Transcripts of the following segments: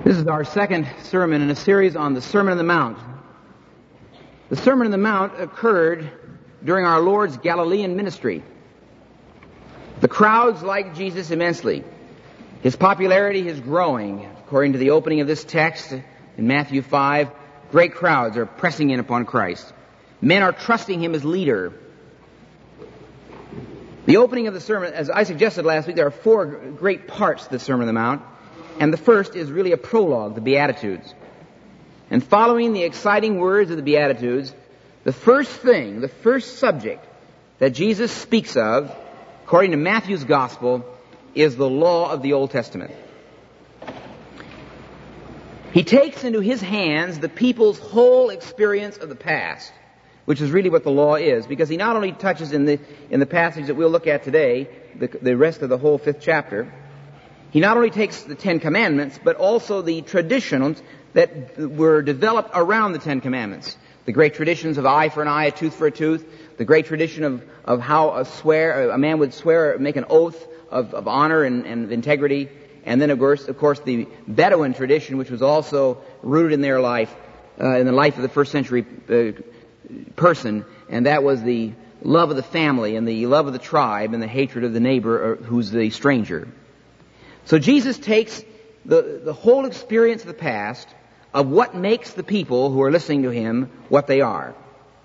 This is our second sermon in a series on the Sermon on the Mount. The Sermon on the Mount occurred during our Lord's Galilean ministry. The crowds liked Jesus immensely. His popularity is growing. According to the opening of this text in Matthew 5, great crowds are pressing in upon Christ. Men are trusting Him as leader. The opening of the sermon, as I suggested last week, there are four great parts to the Sermon on the Mount. And the first is really a prologue, the Beatitudes. And following the exciting words of the Beatitudes, the first subject that Jesus speaks of, according to Matthew's Gospel, is the law of the Old Testament. He takes into His hands the people's whole experience of the past, which is really what the law is, because He not only touches in the passage that we'll look at today, the rest of the whole 5th chapter, He not only takes the Ten Commandments, but also the traditions that were developed around the Ten Commandments. The great traditions of eye for an eye, a tooth for a tooth. The great tradition of how a man would swear, make an oath of honor and integrity. And then, of course, the Bedouin tradition, which was also rooted in their life, in the life of the first century person. And that was the love of the family and the love of the tribe and the hatred of the neighbor who's the stranger. So Jesus takes the whole experience of the past of what makes the people who are listening to Him what they are.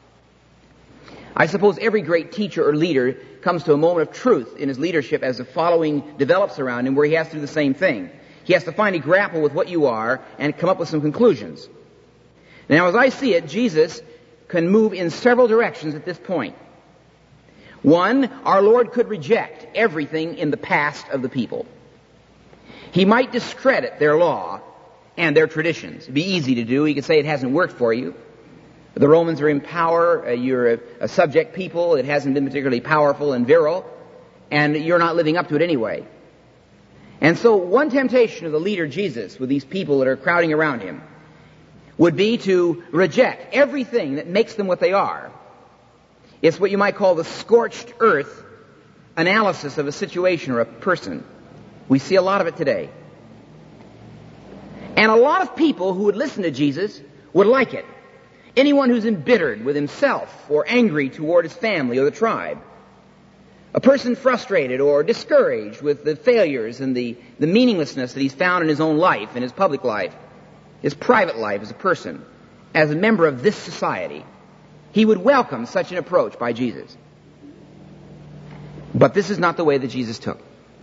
I suppose every great teacher or leader comes to a moment of truth in his leadership as the following develops around him, where he has to do the same thing. He has to finally grapple with what you are and come up with some conclusions. Now, as I see it, Jesus can move in several directions at this point. One, our Lord could reject everything in the past of the people. He might discredit their law and their traditions. It'd be easy to do. He could say it hasn't worked for you. The Romans are in power. You're a subject people. It hasn't been particularly powerful and virile. And you're not living up to it anyway. And so one temptation of the leader Jesus with these people that are crowding around Him would be to reject everything that makes them what they are. It's what you might call the scorched earth analysis of a situation or a person. We see a lot of it today. And a lot of people who would listen to Jesus would like it. Anyone who's embittered with himself or angry toward his family or the tribe. A person frustrated or discouraged with the failures and the meaninglessness that he's found in his own life, in his public life, his private life as a person, as a member of this society. He would welcome such an approach by Jesus. But this is not the way that Jesus took.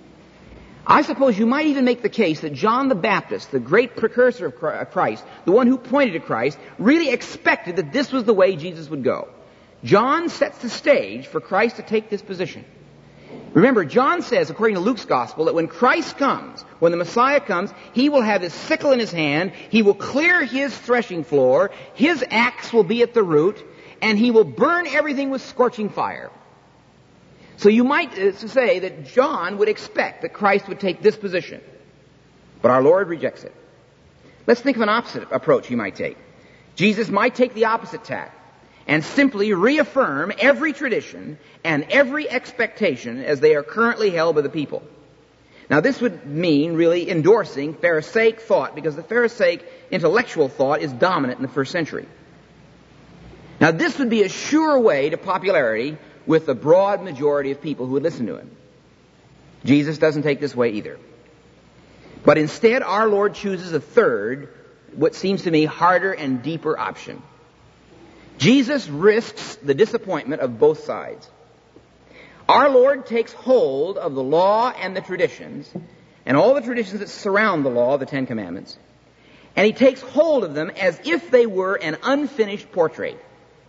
I suppose you might even make the case that John the Baptist, the great precursor of Christ, the one who pointed to Christ, really expected that this was the way Jesus would go. John sets the stage for Christ to take this position. Remember, John says, according to Luke's Gospel, that when Christ comes, when the Messiah comes, He will have His sickle in His hand, He will clear His threshing floor, His axe will be at the root, and He will burn everything with scorching fire. So you might say that John would expect that Christ would take this position. But our Lord rejects it. Let's think of an opposite approach He might take. Jesus might take the opposite tack and simply reaffirm every tradition and every expectation as they are currently held by the people. Now this would mean really endorsing Pharisaic thought, because the Pharisaic intellectual thought is dominant in the first century. Now this would be a sure way to popularity with the broad majority of people who would listen to Him. Jesus doesn't take this way either. But instead, our Lord chooses a third, what seems to me harder and deeper option. Jesus risks the disappointment of both sides. Our Lord takes hold of the law and the traditions, and all the traditions that surround the law, the Ten Commandments, and He takes hold of them as if they were an unfinished portrait.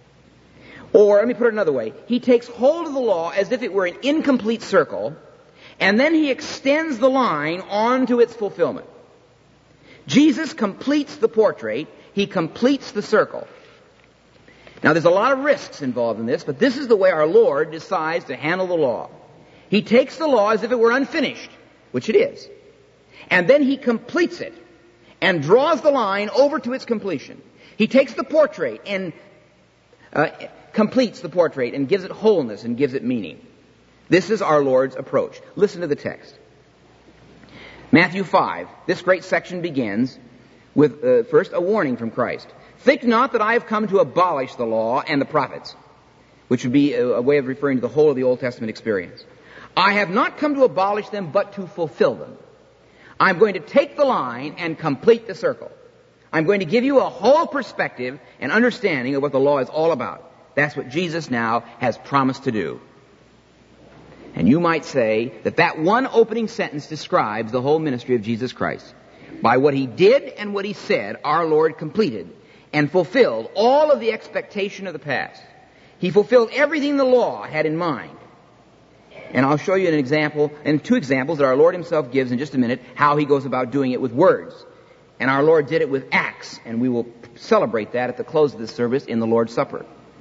Or, let me put it another way, He takes hold of the law as if it were an incomplete circle, and then He extends the line onto its fulfillment. Jesus completes the portrait, He completes the circle. Now, there's a lot of risks involved in this, but this is the way our Lord decides to handle the law. He takes the law as if it were unfinished, which it is, and then He completes it and draws the line over to its completion. He takes the portrait and completes the portrait and gives it wholeness and gives it meaning. This is our Lord's approach. Listen to the text. Matthew 5. This great section begins with first a warning from Christ. Think not that I have come to abolish the law and the prophets, which would be a way of referring to the whole of the Old Testament experience. I have not come to abolish them, but to fulfill them. I'm going to take the line and complete the circle. I'm going to give you a whole perspective and understanding of what the law is all about. That's what Jesus now has promised to do. And you might say that that one opening sentence describes the whole ministry of Jesus Christ. By what he did and what he said, our Lord completed and fulfilled all of the expectation of the past. He fulfilled everything the law had in mind. And I'll show you an example, and two examples that our Lord himself gives in just a minute, how he goes about doing it with words. And our Lord did it with acts, and we will celebrate that at the close of this service in the Lord's Supper.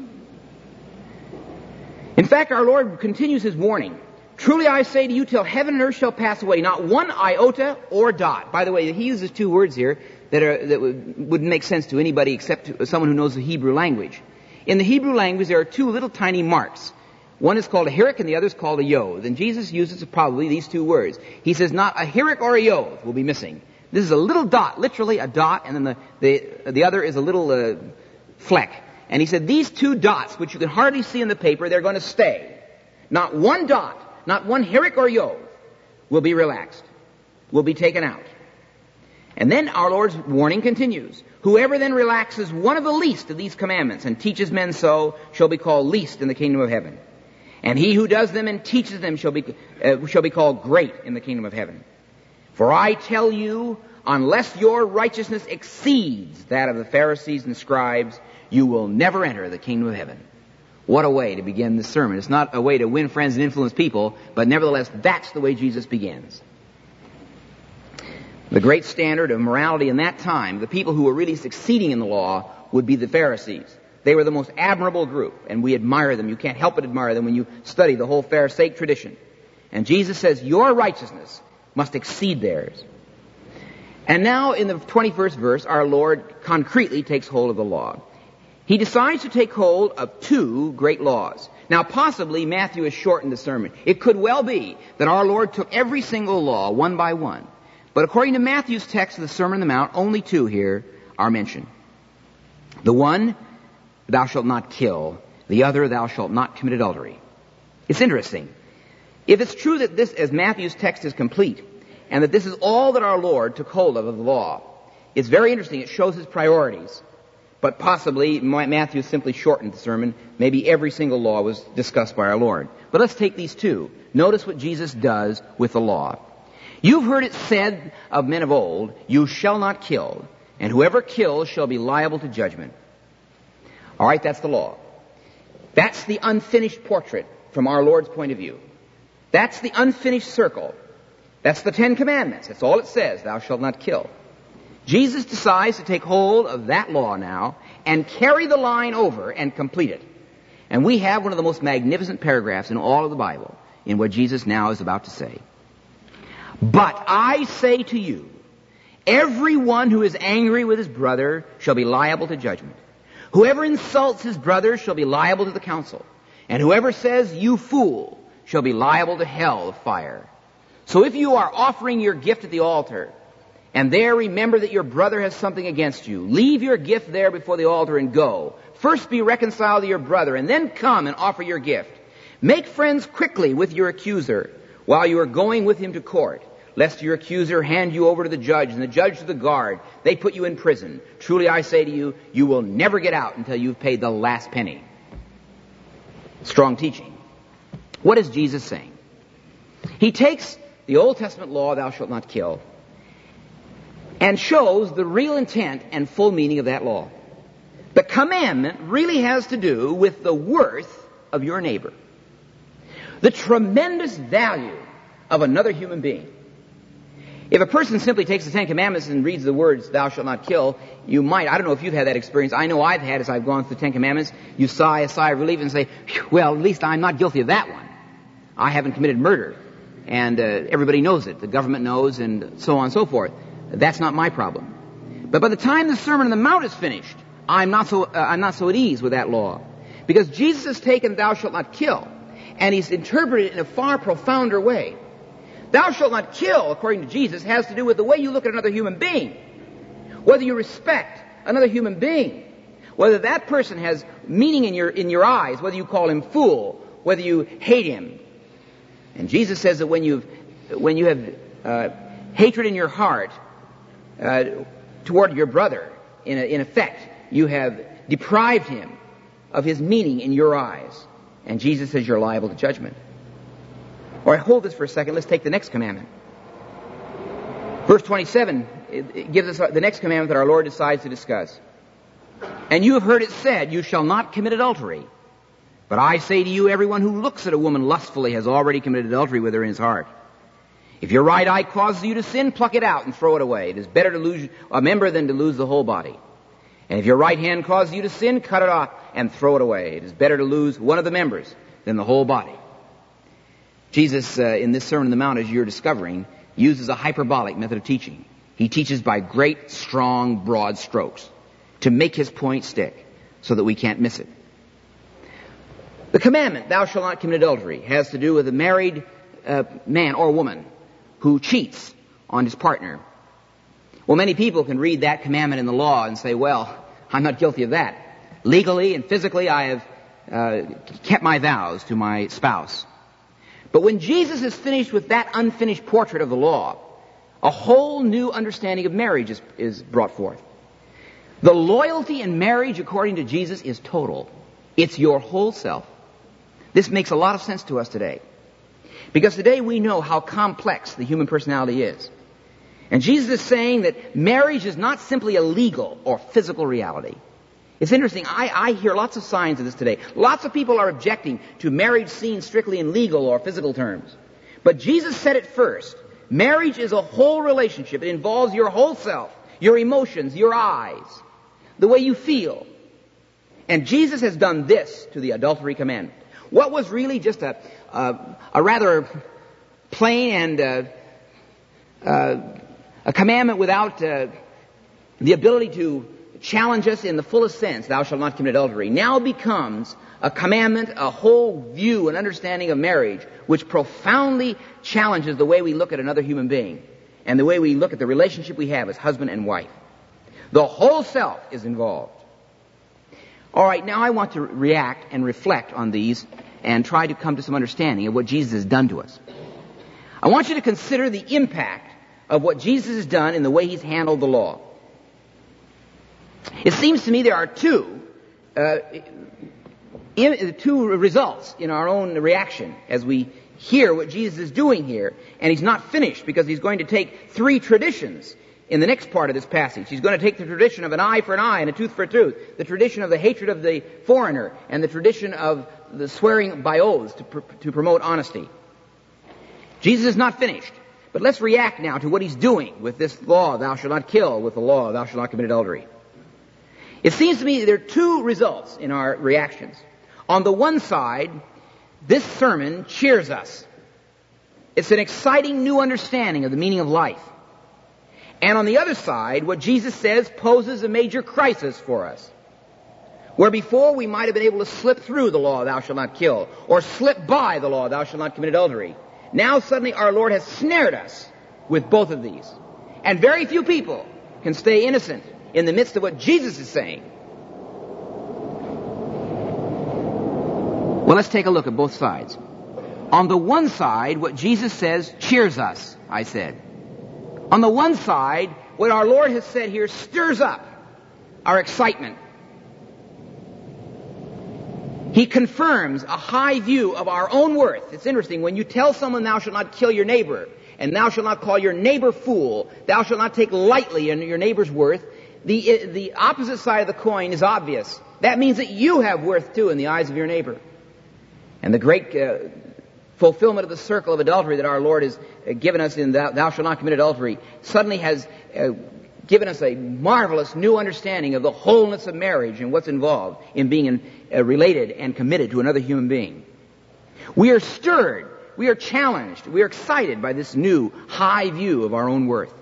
In fact, our Lord continues his warning. Truly I say to you, till heaven and earth shall pass away, not one iota or dot. By the way, he uses two words here that wouldn't make sense to anybody except to someone who knows the Hebrew language. In the Hebrew language, there are two little tiny marks. One is called a hirik and the other is called a yod. And Jesus uses probably these two words. He says not a hirik or a yod will be missing. This is a little dot, literally a dot, and then the other is a little fleck. And he said these two dots, which you can hardly see in the paper, they're going to stay. Not one dot, not one hirik or yod will be relaxed, will be taken out. And then our Lord's warning continues. Whoever then relaxes one of the least of these commandments and teaches men so shall be called least in the kingdom of heaven. And he who does them and teaches them shall be called great in the kingdom of heaven. For I tell you, unless your righteousness exceeds that of the Pharisees and scribes, you will never enter the kingdom of heaven. What a way to begin this sermon. It's not a way to win friends and influence people, but nevertheless, that's the way Jesus begins. The great standard of morality in that time, the people who were really succeeding in the law, would be the Pharisees. They were the most admirable group, and we admire them. You can't help but admire them when you study the whole Pharisaic tradition. And Jesus says, your righteousness must exceed theirs. And now in the 21st verse, our Lord concretely takes hold of the law. He decides to take hold of two great laws. Now possibly Matthew has shortened the sermon. It could well be that our Lord took every single law one by one. But according to Matthew's text of the Sermon on the Mount, only two here are mentioned. The one, thou shalt not kill. The other, thou shalt not commit adultery. It's interesting. If it's true that this, as Matthew's text is complete, and that this is all that our Lord took hold of the law, it's very interesting. It shows his priorities. But possibly Matthew simply shortened the sermon. Maybe every single law was discussed by our Lord. But let's take these two. Notice what Jesus does with the law. You've heard it said of men of old, you shall not kill, and whoever kills shall be liable to judgment. All right, that's the law. That's the unfinished portrait from our Lord's point of view. That's the unfinished circle. That's the Ten Commandments. That's all it says, thou shalt not kill. Jesus decides to take hold of that law now and carry the line over and complete it. And we have one of the most magnificent paragraphs in all of the Bible in what Jesus now is about to say. But I say to you, everyone who is angry with his brother shall be liable to judgment. Whoever insults his brother shall be liable to the council. And whoever says, you fool, shall be liable to hell of fire. So if you are offering your gift at the altar, and there remember that your brother has something against you, leave your gift there before the altar and go. First be reconciled to your brother, and then come and offer your gift. Make friends quickly with your accuser, while you are going with him to court, lest your accuser hand you over to the judge, and the judge to the guard. They put you in prison. Truly I say to you, you will never get out until you've paid the last penny. Strong teaching. What is Jesus saying? He takes the Old Testament law, thou shalt not kill, and shows the real intent and full meaning of that law. The commandment really has to do with the worth of your neighbor. The tremendous value of another human being. If a person simply takes the Ten Commandments and reads the words, thou shalt not kill, you might, I don't know if you've had that experience, I know I've had as I've gone through the Ten Commandments, you sigh a sigh of relief and say, well, at least I'm not guilty of that one. I haven't committed murder. And everybody knows it. The government knows, and so on and so forth. That's not my problem. But by the time the Sermon on the Mount is finished, I'm not so at ease with that law. Because Jesus has taken thou shalt not kill, and he's interpreted it in a far profounder way. Thou shalt not kill, according to Jesus, has to do with the way you look at another human being. whether you respect another human being, whether that person has meaning in your eyes, whether you call him fool, whether you hate him. And Jesus says that when you have hatred in your heart toward your brother, in effect, you have deprived him of his meaning in your eyes. And Jesus says you're liable to judgment. All right, hold this for a second. Let's take the next commandment. Verse 27 it gives us the next commandment that our Lord decides to discuss. And you have heard it said, you shall not commit adultery. But I say to you, everyone who looks at a woman lustfully has already committed adultery with her in his heart. If your right eye causes you to sin, pluck it out and throw it away. It is better to lose a member than to lose the whole body. And if your right hand causes you to sin, cut it off and throw it away. It is better to lose one of the members than the whole body. Jesus, in this Sermon on the Mount, as you're discovering, uses a hyperbolic method of teaching. He teaches by great, strong, broad strokes to make his point stick so that we can't miss it. The commandment, thou shalt not commit adultery, has to do with a married man or woman who cheats on his partner. Well, many people can read that commandment in the law and say, well, I'm not guilty of that. Legally and physically, I have kept my vows to my spouse. But when Jesus is finished with that unfinished portrait of the law, a whole new understanding of marriage is brought forth. The loyalty in marriage, according to Jesus, is total. It's your whole self. This makes a lot of sense to us today. Because today we know how complex the human personality is. And Jesus is saying that marriage is not simply a legal or physical reality. It's interesting. I hear lots of signs of this today. Lots of people are objecting to marriage seen strictly in legal or physical terms. But Jesus said it first. Marriage is a whole relationship. It involves your whole self, your emotions, your eyes, the way you feel. And Jesus has done this to the adultery commandment. What was really just a rather plain and a commandment without the ability to challenge us in the fullest sense, thou shalt not commit adultery, now becomes a commandment, a whole view and understanding of marriage, which profoundly challenges the way we look at another human being and the way we look at the relationship we have as husband and wife. The whole self is involved. All right, now I want to react and reflect on these and try to come to some understanding of what Jesus has done to us. I want you to consider the impact of what Jesus has done in the way he's handled the law. It seems to me there are two results in our own reaction as we hear what Jesus is doing here. And he's not finished, because he's going to take three traditions in the next part of this passage. He's going to take the tradition of an eye for an eye and a tooth for a tooth, the tradition of the hatred of the foreigner, and the tradition of the swearing by oaths to promote honesty. Jesus is not finished. But let's react now to what he's doing with this law, thou shalt not kill, with the law, thou shalt not commit adultery. It seems to me there are two results in our reactions. On the one side, this sermon cheers us. It's an exciting new understanding of the meaning of life. And on the other side, what Jesus says poses a major crisis for us. Where before we might have been able to slip through the law, thou shalt not kill, or slip by the law, thou shalt not commit adultery. Now suddenly our Lord has snared us with both of these. And very few people can stay innocent in the midst of what Jesus is saying. Well, let's take a look at both sides. On the one side, what Jesus says cheers us, I said. On the one side, what our Lord has said here stirs up our excitement. He confirms a high view of our own worth. It's interesting, when you tell someone thou shalt not kill your neighbor, and thou shalt not call your neighbor fool, thou shalt not take lightly your neighbor's worth, the opposite side of the coin is obvious. That means that you have worth too in the eyes of your neighbor. And the great fulfillment of the circle of adultery that our Lord has given us in thou shalt not commit adultery suddenly has given us a marvelous new understanding of the wholeness of marriage and what's involved in being related and committed to another human being. We are stirred, we are challenged, we are excited by this new high view of our own worth.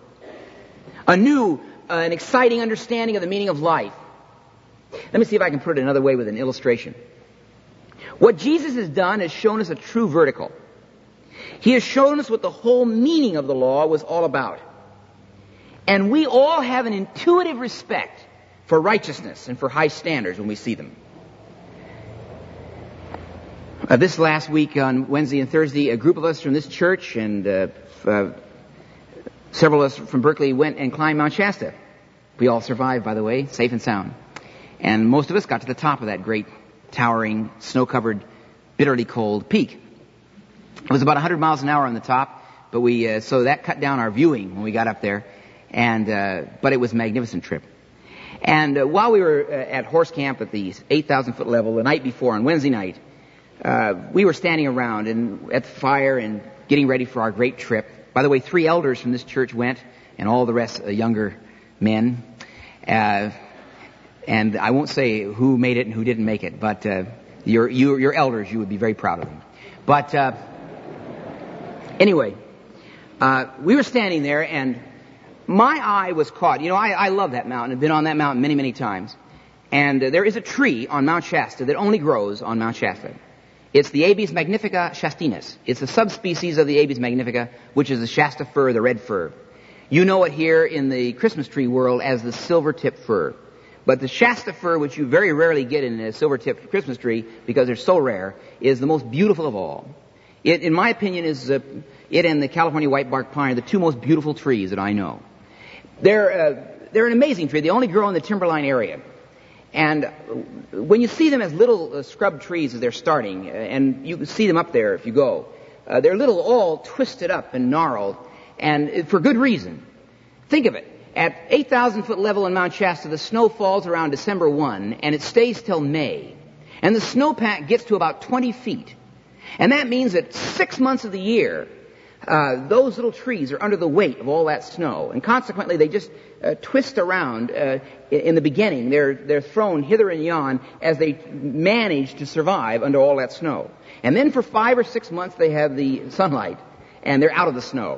An exciting understanding of the meaning of life. Let me see if I can put it another way with an illustration. What Jesus has done is shown us a true vertical. He has shown us what the whole meaning of the law was all about. And we all have an intuitive respect for righteousness and for high standards when we see them. This last week on Wednesday and Thursday, a group of us from this church and several of us from Berkeley went and climbed Mount Shasta. We all survived, by the way, safe and sound. And most of us got to the top of that great, towering, snow-covered, bitterly cold peak. It was about 100 miles an hour on the top, but so that cut down our viewing when we got up there. But it was a magnificent trip. And while we were at horse camp at the 8,000-foot level the night before on Wednesday night, we were standing around and at the fire and getting ready for our great trip. By the way, 3 elders from this church went, and all the rest younger men. And I won't say who made it and who didn't make it, but your elders, you would be very proud of them. But anyway, we were standing there, and my eye was caught. You know, I love that mountain. I've been on that mountain many, many times. And there is a tree on Mount Shasta that only grows on Mount Shasta. It's the Abies magnifica shastinus. It's a subspecies of the Abies magnifica, which is the Shasta fir, the red fir. You know it here in the Christmas tree world as the silver-tip fir. But the Shasta fir, which you very rarely get in a silver-tipped Christmas tree because they're so rare, is the most beautiful of all. It, in my opinion, is it and the California whitebark pine are the 2 most beautiful trees that I know. They're an amazing tree. They only grow in the timberline area. And when you see them as little scrub trees as they're starting, and you can see them up there if you go, they're little all twisted up and gnarled, and for good reason. Think of it. At 8,000-foot level in Mount Shasta, the snow falls around December 1, and it stays till May. And the snowpack gets to about 20 feet. And that means that 6 months of the year, those little trees are under the weight of all that snow. And consequently, they just twist around in the beginning. They're thrown hither and yon as they manage to survive under all that snow. And then for 5 or 6 months, they have the sunlight, and they're out of the snow.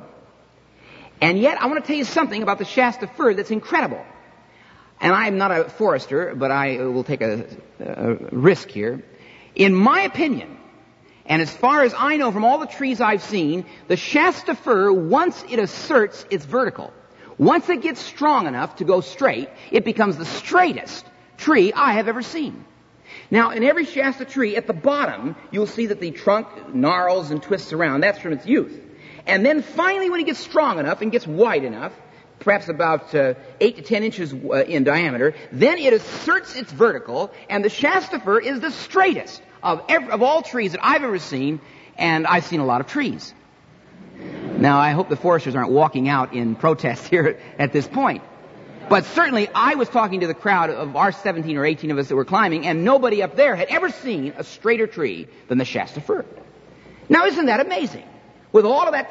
And yet, I want to tell you something about the Shasta fir that's incredible. And I'm not a forester, but I will take a risk here. In my opinion, and as far as I know from all the trees I've seen, the Shasta fir, once it asserts its vertical, once it gets strong enough to go straight, it becomes the straightest tree I have ever seen. Now, in every Shasta tree, at the bottom, you'll see that the trunk gnarls and twists around. That's from its youth. And then finally, when it gets strong enough and gets wide enough, perhaps about 8 to 10 inches in diameter, then it asserts its vertical, and the Shasta fir is the straightest of all trees that I've ever seen, and I've seen a lot of trees. Now, I hope the foresters aren't walking out in protest here at this point. But certainly, I was talking to the crowd of our 17 or 18 of us that were climbing, and nobody up there had ever seen a straighter tree than the Shasta fir. Now, isn't that amazing? With all of that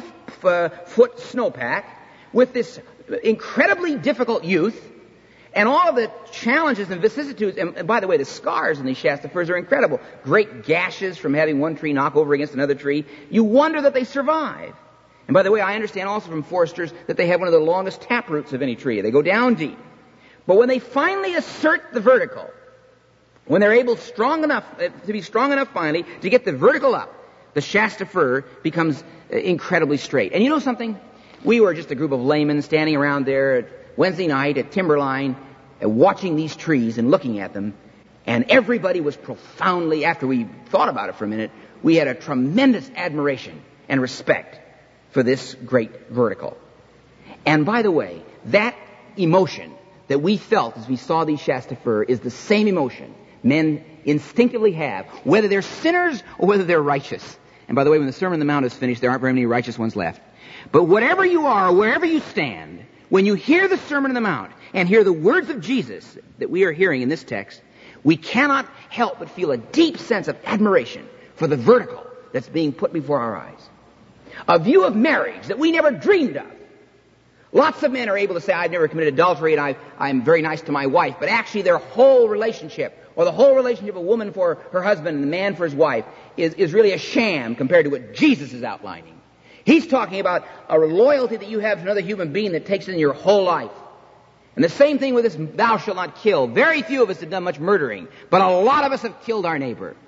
20-foot snowpack, with this incredibly difficult youth, and all of the challenges and vicissitudes, and by the way, the scars in these Shasta firs are incredible. Great gashes from having one tree knock over against another tree. You wonder that they survive. And by the way, I understand also from foresters that they have one of the longest taproots of any tree. They go down deep. But when they finally assert the vertical, when they're able to be strong enough finally to get the vertical up, the Shasta fir becomes incredibly straight. And you know something? We were just a group of laymen standing around there at Wednesday night at Timberline, watching these trees and looking at them. And everybody was profoundly, after we thought about it for a minute, we had a tremendous admiration and respect for this great vertical. And by the way, that emotion that we felt as we saw these Shasta fir is the same emotion men instinctively have, whether they're sinners or whether they're righteous. And by the way, when the Sermon on the Mount is finished, there aren't very many righteous ones left. But whatever you are, wherever you stand, when you hear the Sermon on the Mount and hear the words of Jesus that we are hearing in this text, we cannot help but feel a deep sense of admiration for the vertical that's being put before our eyes. A view of marriage that we never dreamed of. Lots of men are able to say, I've never committed adultery and I'm very nice to my wife. But actually their whole relationship, or the whole relationship of a woman for her husband and the man for his wife, is really a sham compared to what Jesus is outlining. He's talking about a loyalty that you have to another human being that takes in your whole life. And the same thing with this thou shalt not kill. Very few of us have done much murdering, but a lot of us have killed our neighbor.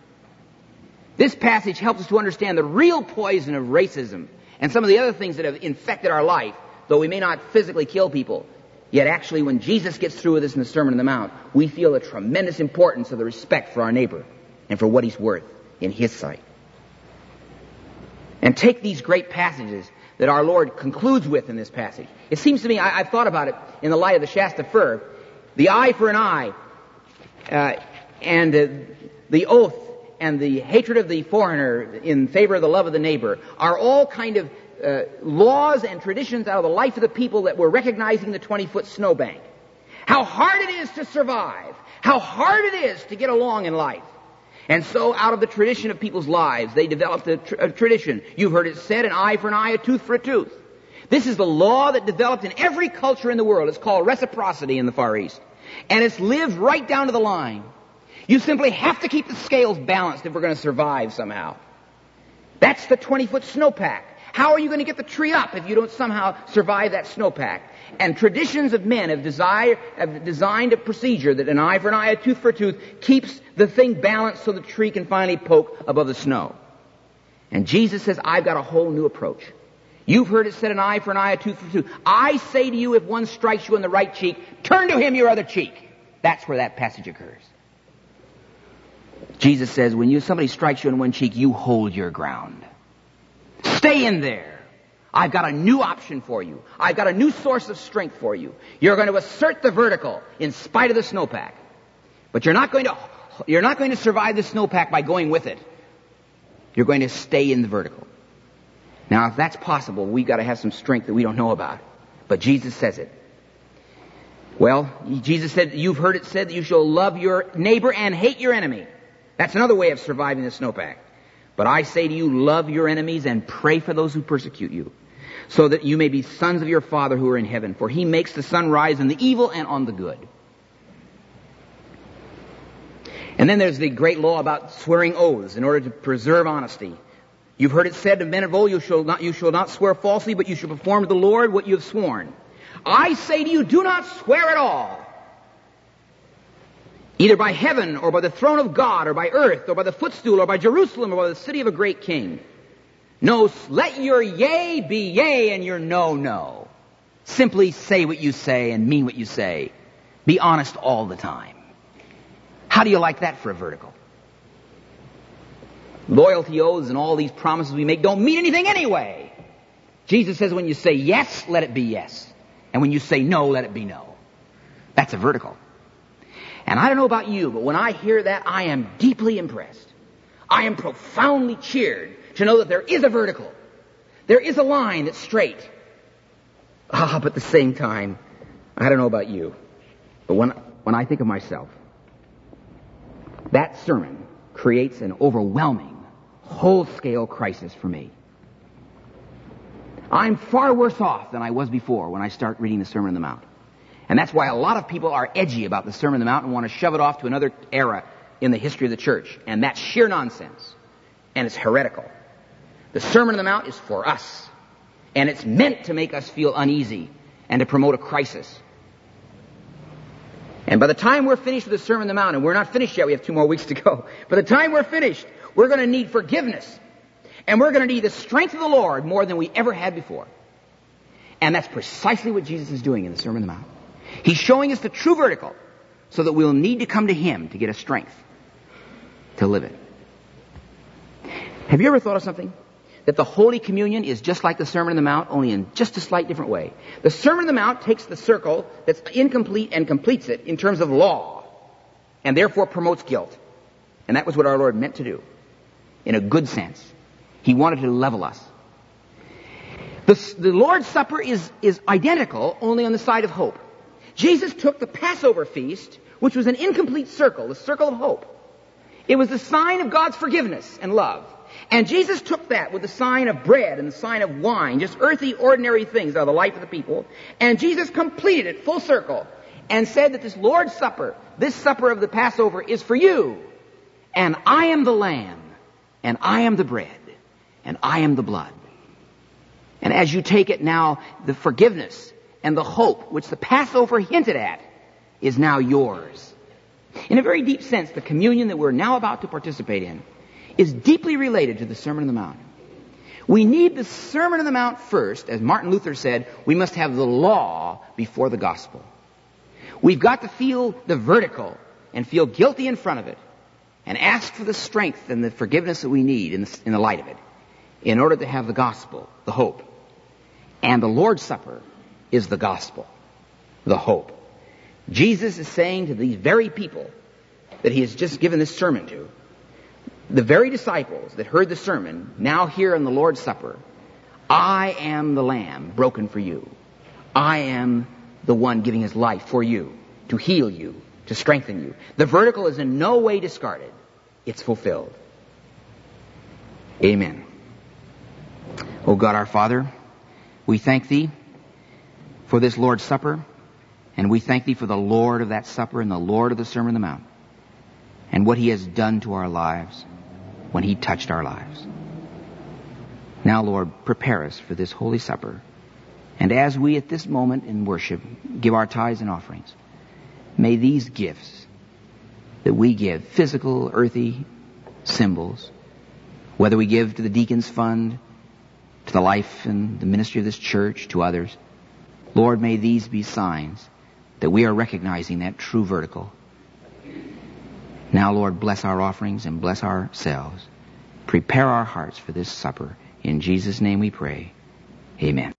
This passage helps us to understand the real poison of racism and some of the other things that have infected our life though we may not physically kill people, yet actually when Jesus gets through with us in the Sermon on the Mount, we feel the tremendous importance of the respect for our neighbor and for what he's worth in his sight. And take these great passages that our Lord concludes with in this passage. It seems to me, I've thought about it in the light of the Shasta fir, the eye for an eye, and the oath and the hatred of the foreigner in favor of the love of the neighbor are all kind of laws and traditions out of the life of the people that were recognizing the 20-foot snowbank. How hard it is to survive. How hard it is to get along in life. And so out of the tradition of people's lives, they developed a tradition. You've heard it said, an eye for an eye, a tooth for a tooth. This is the law that developed in every culture in the world. It's called reciprocity in the Far East. And it's lived right down to the line. You simply have to keep the scales balanced if we're going to survive somehow. That's the 20-foot snowpack. How are you going to get the tree up if you don't somehow survive that snowpack? And traditions of men have designed a procedure that an eye for an eye, a tooth for a tooth, keeps the thing balanced so the tree can finally poke above the snow. And Jesus says, I've got a whole new approach. You've heard it said, an eye for an eye, a tooth for a tooth. I say to you, if one strikes you on the right cheek, turn to him your other cheek. That's where that passage occurs. Jesus says, when somebody strikes you on one cheek, you hold your ground. Stay in there. I've got a new option for you. I've got a new source of strength for you. You're going to assert the vertical in spite of the snowpack. But you're not going to survive the snowpack by going with it. You're going to stay in the vertical. Now, if that's possible, we've got to have some strength that we don't know about. But Jesus says it. Well, Jesus said, you've heard it said that you shall love your neighbor and hate your enemy. That's another way of surviving the snowpack. But I say to you, love your enemies and pray for those who persecute you, so that you may be sons of your Father who are in heaven. For he makes the sun rise on the evil and on the good. And then there's the great law about swearing oaths in order to preserve honesty. You've heard it said to men of old, you shall not swear falsely, but you shall perform to the Lord what you have sworn. I say to you, do not swear at all, either by heaven or by the throne of God or by earth or by the footstool or by Jerusalem or by the city of a great king. No, let your yea be yea and your no, no. Simply say what you say and mean what you say. Be honest all the time. How do you like that for a vertical? Loyalty oaths and all these promises we make don't mean anything anyway. Jesus says when you say yes, let it be yes. And when you say no, let it be no. That's a vertical. And I don't know about you, but when I hear that, I am deeply impressed. I am profoundly cheered to know that there is a vertical. There is a line that's straight. But at the same time, I don't know about you, but when I think of myself, that sermon creates an overwhelming, whole-scale crisis for me. I'm far worse off than I was before when I start reading the Sermon on the Mount. And that's why a lot of people are edgy about the Sermon on the Mount and want to shove it off to another era in the history of the church. And that's sheer nonsense. And it's heretical. The Sermon on the Mount is for us. And it's meant to make us feel uneasy and to promote a crisis. And by the time we're finished with the Sermon on the Mount, and we're not finished yet, we have 2 more weeks to go. By the time we're finished, we're going to need forgiveness. And we're going to need the strength of the Lord more than we ever had before. And that's precisely what Jesus is doing in the Sermon on the Mount. He's showing us the true vertical so that we'll need to come to him to get a strength to live it. Have you ever thought of something? That the Holy Communion is just like the Sermon on the Mount, only in just a slight different way. The Sermon on the Mount takes the circle that's incomplete and completes it in terms of law, and therefore promotes guilt. And that was what our Lord meant to do, in a good sense. He wanted to level us. The Lord's Supper is identical, only on the side of hope. Jesus took the Passover feast, which was an incomplete circle, the circle of hope. It was the sign of God's forgiveness and love. And Jesus took that with the sign of bread and the sign of wine, just earthly, ordinary things out of the life of the people. And Jesus completed it full circle and said that this Lord's Supper, this supper of the Passover, is for you. And I am the lamb, and I am the bread, and I am the blood. And as you take it now, the forgiveness and the hope, which the Passover hinted at, is now yours. In a very deep sense, the communion that we're now about to participate in is deeply related to the Sermon on the Mount. We need the Sermon on the Mount first. As Martin Luther said, we must have the law before the gospel. We've got to feel the vertical and feel guilty in front of it and ask for the strength and the forgiveness that we need in the light of it in order to have the gospel, the hope. And the Lord's Supper is the gospel, the hope. Jesus is saying to these very people that he has just given this sermon to, the very disciples that heard the sermon, now here in the Lord's Supper, I am the Lamb broken for you. I am the one giving his life for you, to heal you, to strengthen you. The vertical is in no way discarded. It's fulfilled. Amen. O God our Father, we thank thee for this Lord's Supper, and we thank thee for the Lord of that supper and the Lord of the Sermon on the Mount, and what he has done to our lives when he touched our lives. Now, Lord, prepare us for this Holy Supper. And as we at this moment in worship give our tithes and offerings, may these gifts that we give, physical, earthy symbols, whether we give to the Deacons Fund, to the life and the ministry of this church, to others, Lord, may these be signs that we are recognizing that true vertical. Now, Lord, bless our offerings and bless ourselves. Prepare our hearts for this supper. In Jesus' name we pray. Amen.